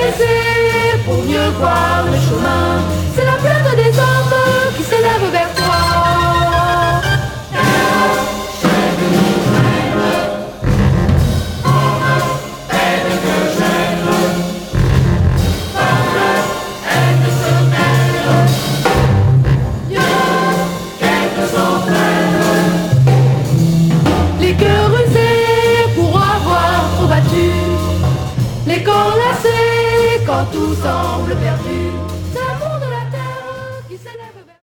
baisser pour mieux voir le chemin. C'est la plainte des hommes qui s'élève vers toi. Les cœurs usés pour avoir trop battu, les corps lassés quand tout s'en